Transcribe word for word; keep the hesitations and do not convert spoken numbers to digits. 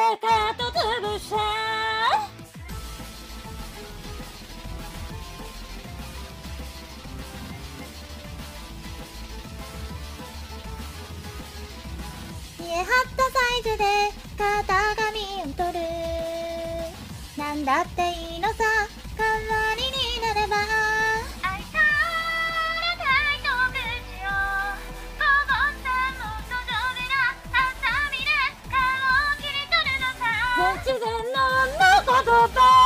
かと潰した見え張ったサイズで型紙を取るなんだっていいのさ代わりになれば愛されないと口をこぼしたもっと丈夫なハサミで顔を切り取るのさ不自然な女言葉